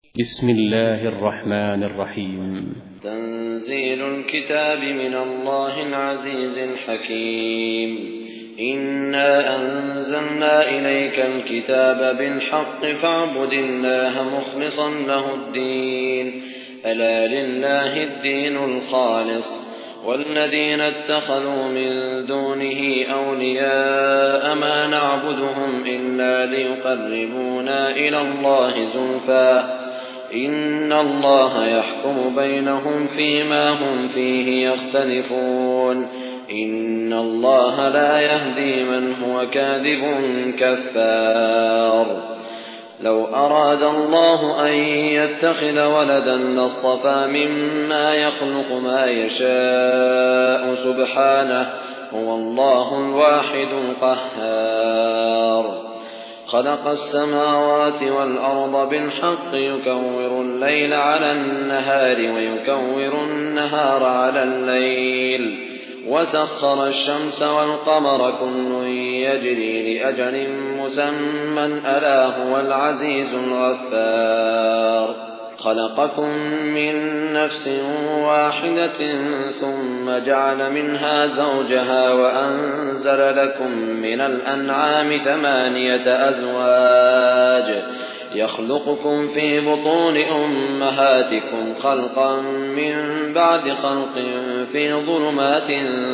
بسم الله الرحمن الرحيم. تنزيل الكتاب من الله العزيز الحكيم. إنا أنزلنا إليك الكتاب بالحق فاعبد الله مخلصا له الدين ألا لله الدين الخالص والذين اتخذوا من دونه أولياء ما نعبدهم إلا ليقربونا إلى الله زلفى إن الله يحكم بينهم فيما هم فيه يختلفون إن الله لا يهدي من هو كاذب كفار. لو أراد الله أن يتخذ ولدا لاصطفى مما يخلق ما يشاء سبحانه هو الله الواحد القهار. خلق السماوات والأرض بالحق يكور الليل على النهار ويكور النهار على الليل وسخر الشمس والقمر كل يجري لأجل مسمى ألا هو العزيز الغفار. خلقكم من نفس واحدة ثم جعل منها زوجها وأنزل لكم من الأنعام 8 أزواج يخلقكم في بطون أمهاتكم خلقا من بعد خلق في ظلمات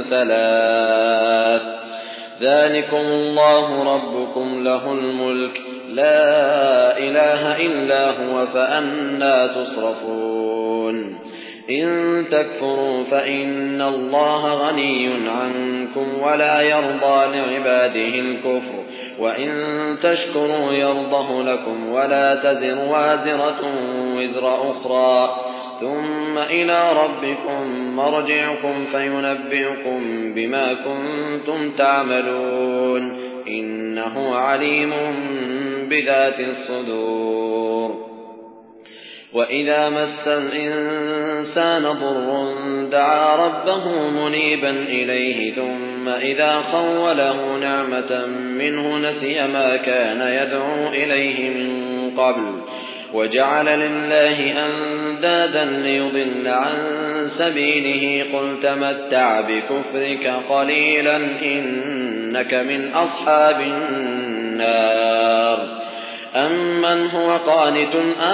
3 ذلكم الله ربكم له الملك لا إله إلا هو فأنى تصرفون. إن تكفروا فإن الله غني عنكم ولا يرضى لعباده الكفر وإن تشكروا يرضه لكم ولا تزر وازرة وزر أخرى ثم إلى ربكم مرجعكم فينبئكم بما كنتم تعملون إنه عليم بذات الصدور. وإذا مس الإنسان ضر دعا ربه منيبا إليه ثم إذا خوله نعمة منه نسي ما كان يدعو إليه من قبل وجعل لله أندادا ليضل عن سبيله قل تمتع بكفرك قليلا إنك من أصحاب النار. أمن هو قانت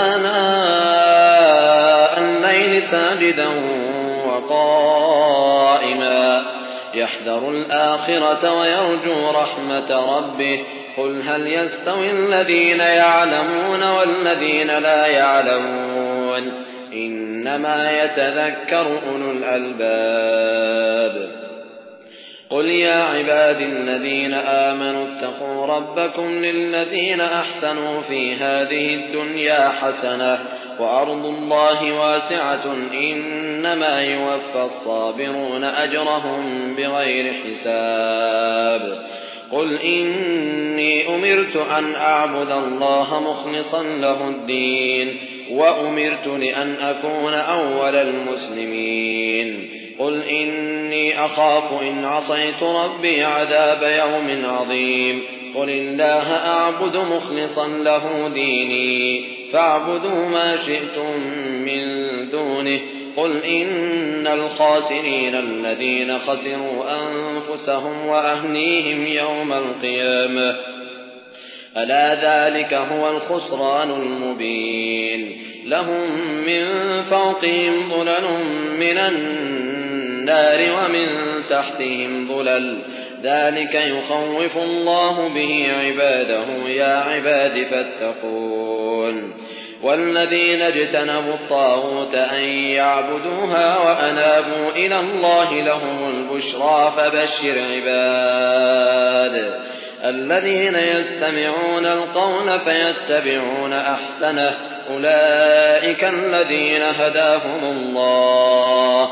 آناء الليل ساجدا وقائما يحذر الآخرة ويرجو رحمة ربه قل هل يستوي الذين يعلمون والذين لا يعلمون إنما يتذكر أولو الألباب. قل يا عباد الذين آمنوا اتقوا ربكم للذين أحسنوا في هذه الدنيا حسنة وأرض الله واسعة إنما يوفى الصابرون أجرهم بغير حساب. قل إني أمرت أن أعبد الله مخلصا له الدين وأمرت لأن أكون أول المسلمين. قل إني أخاف إن عصيت ربي عذاب يوم عظيم. قل الله أعبد مخلصا له ديني فاعبدوا ما شئتم من دونه. قل إن الخاسرين الذين خسروا أنفسهم وأهليهم يوم القيامة ألا ذلك هو الخسران المبين. لهم من فوقهم ظلل من النار ومن تحتهم ظلل ذلك يخوف الله به عباده يا عباد فاتقون. والذين اجتنبوا الطاغوت أن يعبدوها وأنابوا إلى الله لهم البشرى فبشر عباد الذين يستمعون القول فيتبعون أحسنه أولئك الذين هداهم الله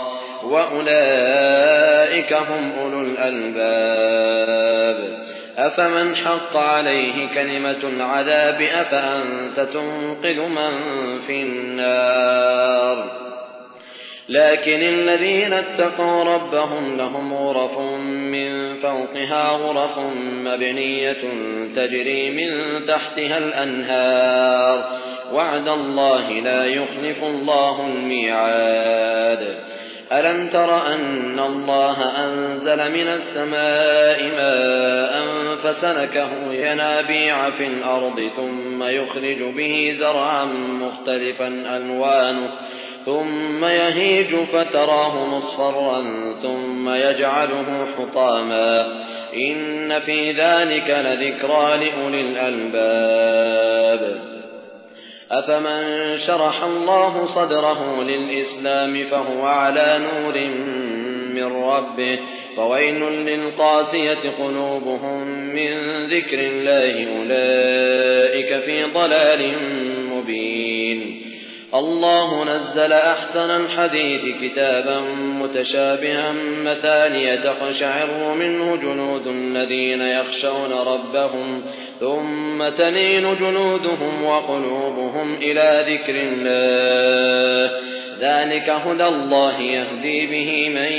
وأولئك هم أولو الألباب. أفمن حق عليه كلمة العذاب أفأنت تنقذ من في النار. لكن الذين اتقوا ربهم لهم غرف من فوقها غرف مبنية تجري من تحتها الأنهار وعد الله لا يخلف الله الميعاد. ألم تر أن الله أنزل من السماء ماء فسلكه ينابيع في الأرض ثم يخرج به زرعا مختلفا ألوانه ثم يهيج فتراه مصفرا ثم يجعله حطاما إن في ذلك لذكرى لأولي الألباب. أفمن شرح الله صدره للإسلام فهو على نور من ربه فويل للقاسية قلوبهم من ذكر الله أولئك في ضلال مبين. الله نزل أحسن الحديث كتابا متشابها مثانية تقشعر منه جلود الذين يخشون ربهم ثم تلين جلودهم وقلوبهم إلى ذكر الله ذلك هدى الله يهدي به من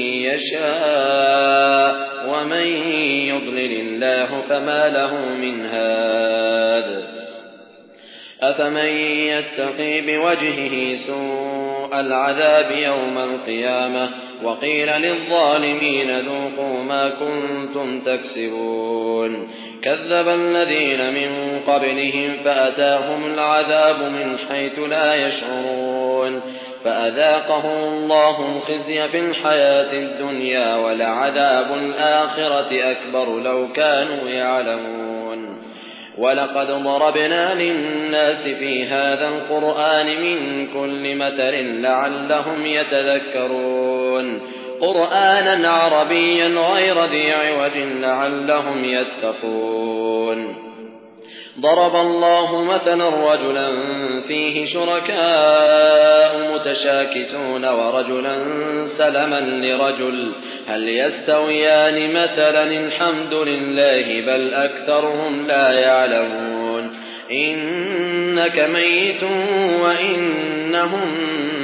يشاء ومن يضلل الله فما له من هاد. أفمن يتقي بوجهه سوء العذاب يوم القيامة وقيل للظالمين ذوقوا ما كنتم تكسبون. كذب الذين من قبلهم فأتاهم العذاب من حيث لا يشعرون فأذاقهم الله الخزي في الحياة الدنيا ولعذاب الآخرة أكبر لو كانوا يعلمون. ولقد ضربنا للناس في هذا القرآن من كل مثل لعلهم يتذكرون قرآنا عربيا غير ذي عوج لعلهم يتقون. ضرب الله مثلا رجلا فيه شركاء متشاكسون ورجلا سلما لرجل هل يستويان مثلا الحمد لله بل أكثرهم لا يعلمون. إنك ميت وإنهم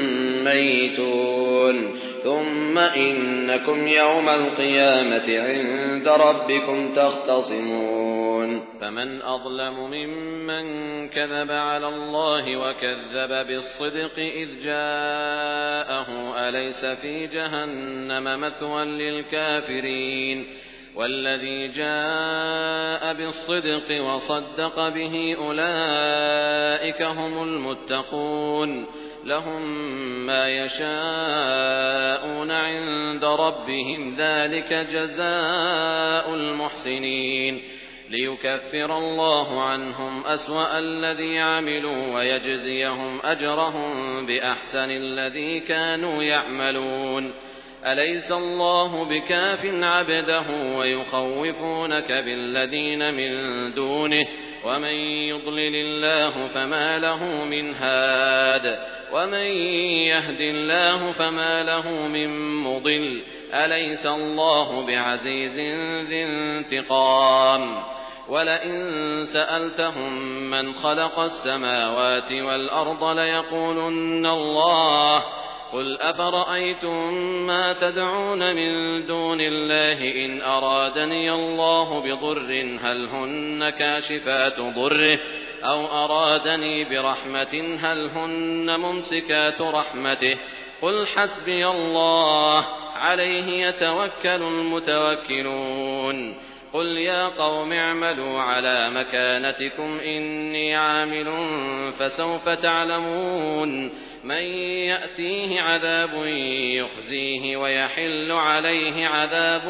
ميتون ثم إنكم يوم القيامة عند ربكم تختصمون. فمن أظلم ممن كذب على الله وكذب بالصدق إذ جاءه أليس في جهنم مثوى للكافرين والذي جاء بالصدق وصدق به أولئك هم المتقون لهم ما يشاءون عند ربهم ذلك جزاء المحسنين ليكفر الله عنهم أسوأ الذي عملوا ويجزيهم أجرهم بأحسن الذي كانوا يعملون. أليس الله بكاف عبده ويخوفونك بالذين من دونه ومن يضلل الله فما له من هاد ومن يهد الله فما له من مضل. أليس الله بعزيز ذي انتقام. ولئن سألتهم من خلق السماوات والأرض ليقولن الله قل أفرأيتم ما تدعون من دون الله إن أرادني الله بضر هل هن كاشفات ضره أو أرادني برحمة هل هن ممسكات رحمته قل حسبي الله عليه يتوكل المتوكلون. قل يا قوم اعملوا على مكانتكم إني عامل فسوف تعلمون من يأتيه عذاب يخزيه ويحل عليه عذاب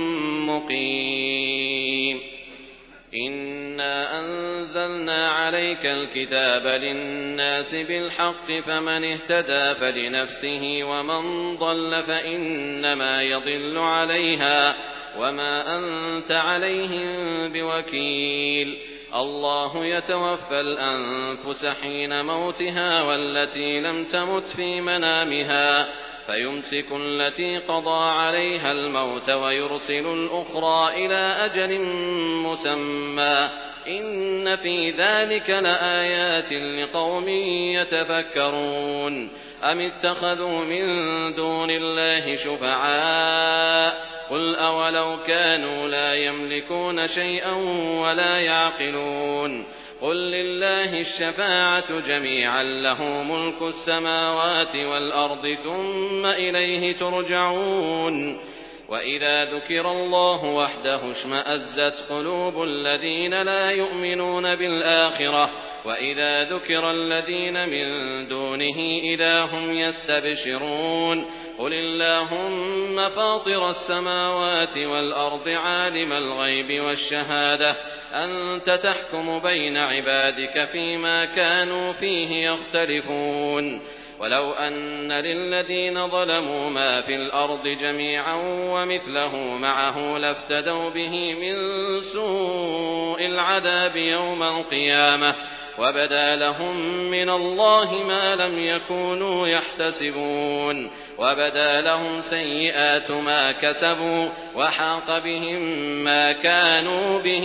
مقيم. إنا أنزلنا عليك الكتاب للناس بالحق فمن اهتدى فلنفسه ومن ضل فإنما يضل عليها وما أنت عليهم بوكيل. الله يتوفى الأنفس حين موتها والتي لم تمت في منامها فيمسك التي قضى عليها الموت ويرسل الأخرى إلى أجل مسمى إن في ذلك لآيات لقوم يتفكرون. أم اتخذوا من دون الله شفعاء قل أولو كانوا لا يملكون شيئا ولا يعقلون قل لله الشفاعة جميعا له ملك السماوات والأرض ثم إليه ترجعون وإذا ذكر الله وحده اشمأزت قلوب الذين لا يؤمنون بالآخرة وإذا ذكر الذين من دونه إذا هم يستبشرون قل اللهم فاطر السماوات والأرض عالم الغيب والشهادة أنت تحكم بين عبادك فيما كانوا فيه يختلفون ولو أن للذين ظلموا ما في الأرض جميعا ومثله معه لافتدوا به من سوء العذاب يوم القيامة وبدا لهم من الله ما لم يكونوا يحتسبون وبدا لهم سيئات ما كسبوا وحاق بهم ما كانوا به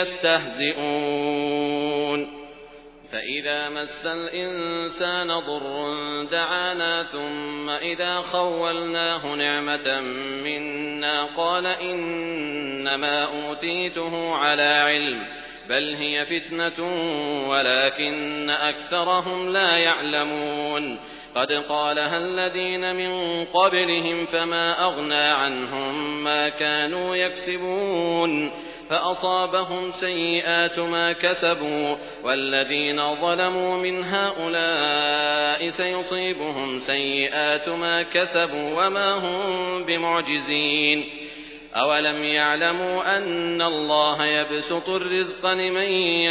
يستهزئون فإذا مس الإنسان ضر دعانا ثم إذا خولناه نعمة منا قال إنما أوتيته على علم بل هي فتنة ولكن أكثرهم لا يعلمون قد قالها الذين من قبلهم فما أغنى عنهم ما كانوا يكسبون فأصابهم سيئات ما كسبوا والذين ظلموا من هؤلاء سيصيبهم سيئات ما كسبوا وما هم بمعجزين أولم يعلموا أن الله يبسط الرزق لمن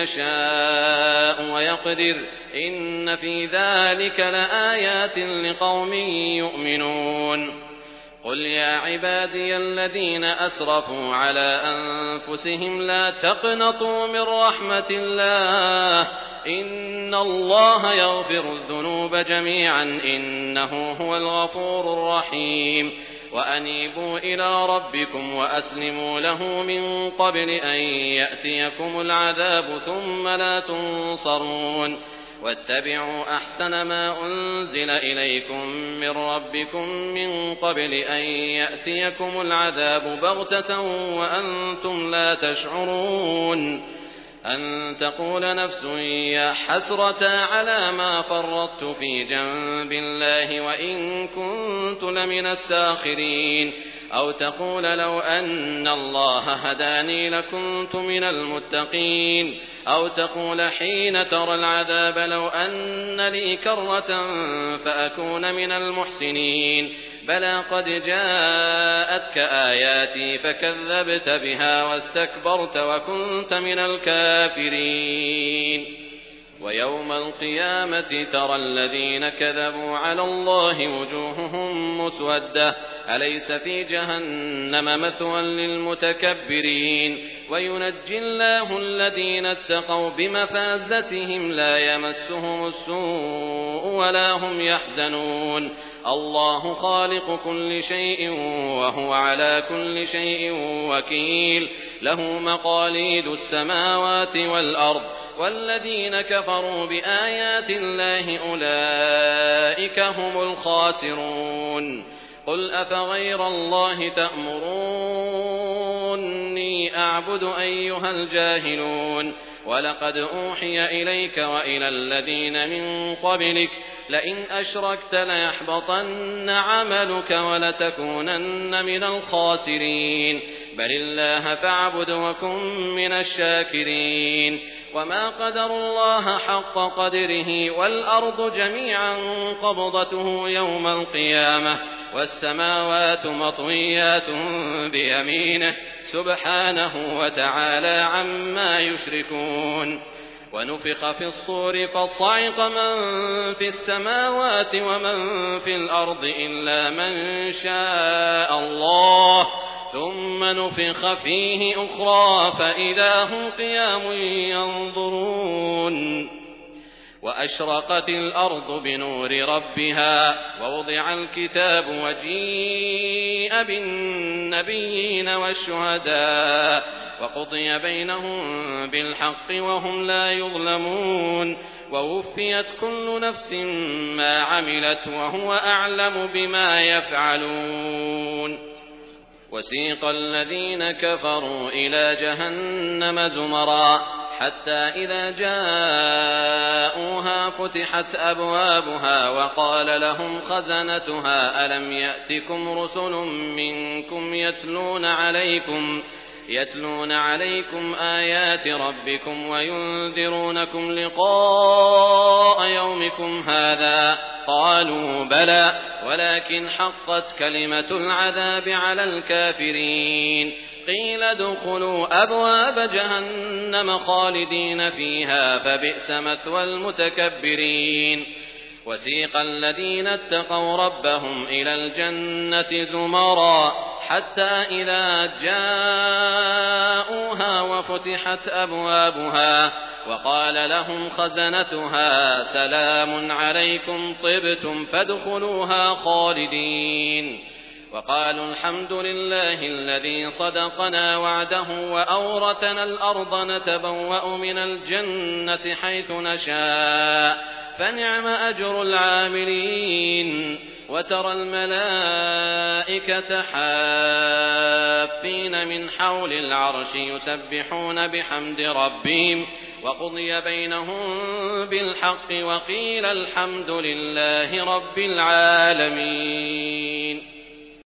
يشاء ويقدر إن في ذلك لآيات لقوم يؤمنون قل يا عبادي الذين أسرفوا على أنفسهم لا تقنطوا من رحمة الله إن الله يغفر الذنوب جميعا إنه هو الغفور الرحيم وأنيبوا إلى ربكم وأسلموا له من قبل أن يأتيكم العذاب ثم لا تنصرون واتبعوا أحسن ما أنزل إليكم من ربكم من قبل أن يأتيكم العذاب بغتة وأنتم لا تشعرون أن تقول نفس يا حسرة على ما فرطت في جنب الله وإن كنت لمن الساخرين أو تقول لو أن الله هداني لكنت من المتقين أو تقول حين ترى العذاب لو أن لي كرة فأكون من المحسنين بلى قد جاءتك آياتي فكذبت بها واستكبرت وكنت من الكافرين ويوم القيامة ترى الذين كذبوا على الله وجوههم مسودة أليس في جهنم مثوى للمتكبرين وينجي الله الذين اتقوا بمفازتهم لا يمسهم السوء ولا هم يحزنون الله خالق كل شيء وهو على كل شيء وكيل له مقاليد السماوات والأرض والذين كفروا بآيات الله أولئك هم الخاسرون قل أفغير الله تأمروني أعبد أيها الجاهلون ولقد أوحي إليك وإلى الذين من قبلك لئن أشركت ليحبطن عملك ولتكونن من الخاسرين بل الله فاعبد وكن من الشاكرين وما قدر الله حق قدره والأرض جميعا قبضته يوم القيامة والسماوات مطويات بيمينه سبحانه وتعالى عما يشركون ونفخ في الصور فصعق من في السماوات ومن في الأرض إلا من شاء الله ثم نفخ فيه أخرى فإذا هم قيام ينظرون وأشرقت الأرض بنور ربها ووضع الكتاب وجيء بالنبيين والشهداء وقضي بينهم بالحق وهم لا يظلمون ووفيت كل نفس ما عملت وهو أعلم بما يفعلون وسيق الذين كفروا إلى جهنم زمرا حتى إذا جاءوها فتحت أبوابها وقال لهم خزنتها ألم يأتكم رسل منكم يتلون عليكم آيات ربكم وينذرونكم لقاء يومكم هذا قالوا بلى ولكن حقت كلمة العذاب على الكافرين قيل ادخلوا أبواب جهنم خالدين فيها فبئس مثوى المتكبرين وسيق الذين اتقوا ربهم إلى الجنة زمرا حتى إذا جاءوها وفتحت أبوابها وقال لهم خزنتها سلام عليكم طبتم فادخلوها خالدين وقالوا الحمد لله الذي صدقنا وعده وأورثنا الأرض نتبوأ من الجنة حيث نشاء فنعم أجر العاملين وترى الملائكة حافين من حول العرش يسبحون بحمد ربهم وقضي بينهم بالحق وقيل الحمد لله رب العالمين.